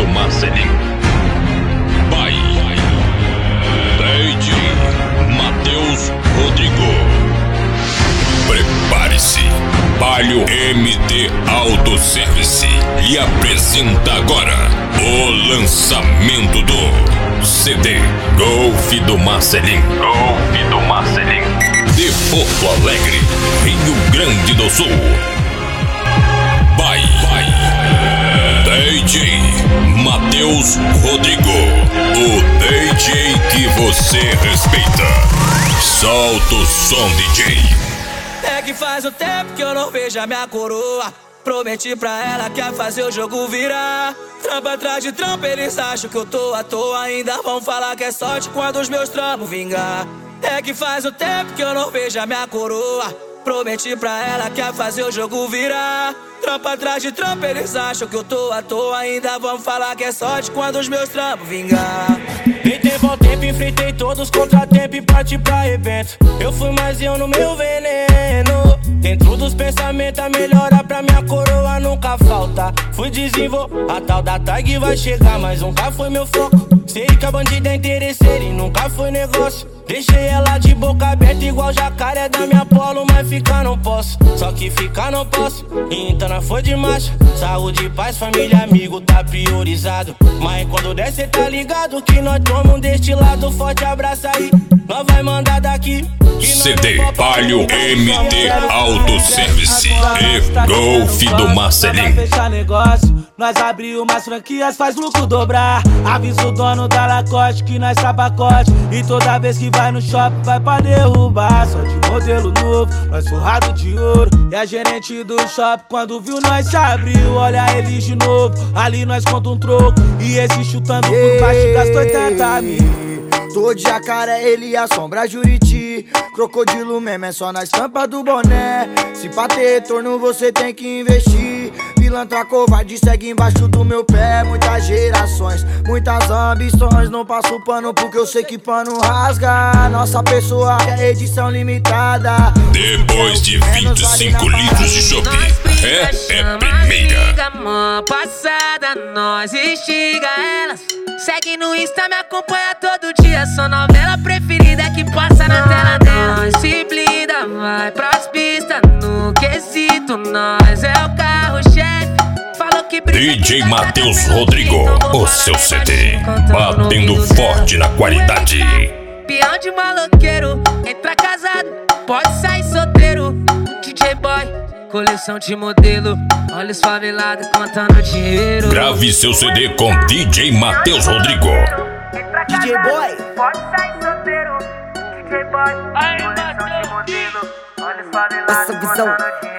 Marcelinho. Pai DJ Matheus Rodrigo. Prepare-se, Palio MT Autoservice lhe apresenta agora o lançamento do CD Golf do Marcelinho. Golf do Marcelinho. De Porto Alegre, Rio Grande do Sul. By DJ Matheus Rodrigo, o DJ que você respeita. Solta o som, DJ. É que faz um tempo que eu não vejo a minha coroa. Prometi pra ela que ia fazer o jogo virar. Trampa atrás de trampa, eles acham que eu tô à toa. Ainda vão falar que é sorte quando os meus trampos vingar. É que faz um tempo que eu não vejo a minha coroa. Prometi pra ela que ia fazer o jogo virar. Trampa atrás de trampa, eles acham que eu tô à toa. Ainda vão falar que é sorte quando os meus trampos vingar. Em bom tempo, enfrentei todos os contratempos e parti pra evento. Eu fui mais eu no meu veneno. Dentro dos pensamentos, a melhora pra minha coroa nunca falta. Fui desenvolver, a tal da tag vai chegar, mas nunca foi meu foco. Sei que a bandida é interesseira e nunca foi negócio. Deixei ela de boca aberta igual jacaré da minha polo, mas ficar não posso. Só que ficar não posso, então não foi de marcha. Saúde, paz, família, amigo, tá priorizado. Mas quando der cê tá ligado que nós tomamos deste lado. Forte abraço aí, nós vai mandar daqui. CD Palio MT Autoservice e Golf do Marcelinho. Fechar negócio, nós abrir umas franquias, faz lucro dobrar. Avisa o dono da Lacoste que nós tá pacote. E toda vez que vai no shopping vai pra derrubar. Só de modelo novo, nós forrado de ouro. E a gerente do shopping quando viu nós se abriu. Olha eles de novo, ali nós conta um troco. E esse chutando por baixo gastou 80 mil. Tô de jacaré, ele assombra Juriti. Crocodilo mesmo é só na estampa do boné. Se pra ter retorno você tem que investir. Pilantra covarde segue embaixo do meu pé. Muitas gerações, muitas ambições. Não passo pano porque eu sei que pano rasga. Nossa pessoa é edição limitada. Depois de 25 litros de chopp, é primeira. Mó passada, nós instiga elas. Segue no Insta, me acompanha todo dia. Sua novela preferida que passa na tela dela. Nós se blinda, vai pras pistas. No quesito, nós é o carro-chefe. Falou que DJ Matheus Rodrigo, o seu CD, batendo forte na qualidade. Peão de maloqueiro, entra casado, pode sair solteiro. DJ Boy, coleção de modelo. Olha os favelados contando dinheiro. Grave seu CD com DJ Matheus Rodrigo. DJ Boy, pode sair solteiro. DJ Boy, coleção de modelo. Olha os favelados contando dinheiro.